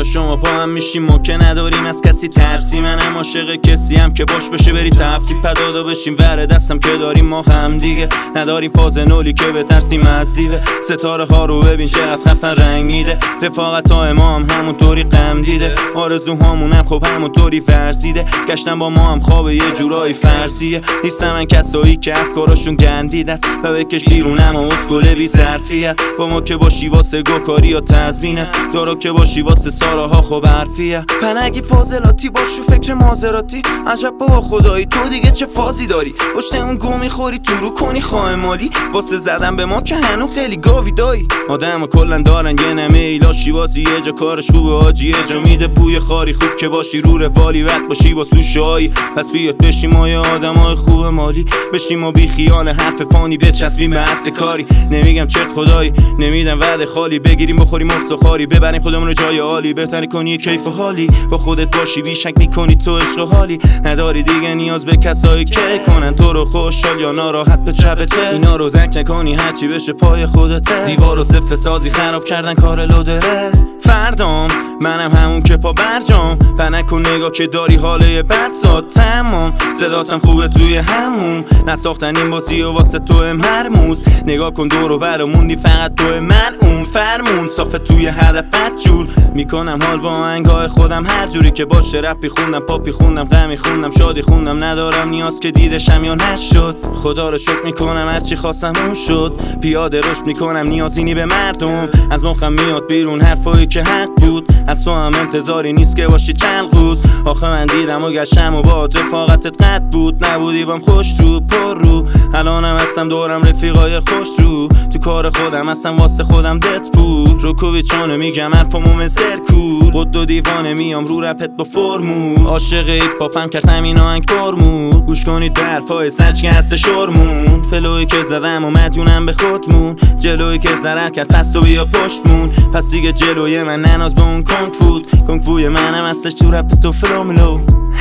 و شما با هم میشیم، ما که نداریم از کسی ترسی. منم عاشق کسی هم که باش بشه بری تفریح، پدادا بشیم ور دستم که داریم ما هم دیگه. نداریم فاز نولی که بترسیم از دیوه، ستاره ها رو ببین چقدر خفن رنگ میده. رفاقت های ما هم همونطوری غم دیده، آرزوهامون هم خب همونطوری ورزیده. گشتن با ما هم خواب یه جورایی فرضیه. نیستم من کسایی که افکاراشون گندیده است و بکش بیرون اما اسکله بی ظرفیت. با ما که باشی واسه گوکاری یا تزمین است، دارو که باشی واسه ساراها خب حرفیه. پنگی فاضلاتی باشو فکر مازراتی، عجب بابا خدایی تو دیگه چه فازی داری. پشت اون گو میخوری تو رو کنی خواه مالی، واسه زدن به ما که هنو خیلی گاوی دایی. آدم ها کلن دارن یه نمه ایلاشی بازی، یه جا کارش خوبه آجی یه جا میده بوی خاری. خوب که باشی رو رفالی وقت باشی با سوشایی، پس بیاد بشیم ما یه آدم های خوب مالی. بشیم ما بی خیال حرف فانی بچسبیم به اصل کاری. نمیگم چرت خدایی نمیدم وعده خالی، بگیریم بخوریم مرس و خاری، ببریم خودمون رو جای عالی. بهتره کنی کیف و حالی با خودت باشی، بیشک میکنی تو عشق و حالی. نداری دیگه نیاز به کسایی که کنن تو رو خوشحال یا ناراحت به چپته. اینا رو درک نکنی هرچی بشه پای خودته. دیوار و صفه سازی خراب کردن کار لودره. فردام منم همون که پا برجام، و نکن نگاه که داری حاله بد زاد تمام. صداتم خوبه توی همون، نساختن این بازی و واسه تو مرموز. نگاه کن دور و برموندی فقط تو من اون فرمون. صافه توی هدف بدجور میکنم حال با آهنگای خودم، هر جوری که باشه رپی خوندم پاپی خوندم غمی خوندم شادی خوندم. ندارم نیاز که دیدشم یا نشد، خدا رو شکر میکنم هرچی خواستم اون شد. پیاده رشد میکنم نیازینی به مردم، از مخم میاد بیرون حرفایی که حق بود. از تو هم انتظاری نیست که باشی چند روز. آخه من دیدم و گشتم و با رفاقتت قد بود، نبودی بام خوش رو پر رو. الانم هستم دورم رفیقای خوش رو، تو کار خودم هستم واسه خودم دت بود. روکوویچانو میگم حرفمو مثل کول، قد و دیوانه میام رو رپت با فرمول. عاشق هیپ هاپم کردم این آهنگ پرمول، گوش کنید به حرفای سچ که هست شرمون. فلوی که زدم و مدیونم به خودمون، جلوی که ضرر کرد پس تو بیا پشتمون. پس دیگه جلوی من نناز به اون کنگ فود، کنگ فوی منم هستش تو رپ تو فلوملو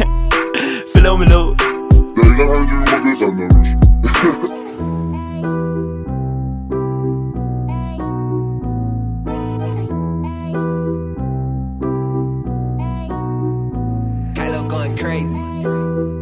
فلوملو. دقیقا همینجوری ما بزندمش. Kylo going crazy.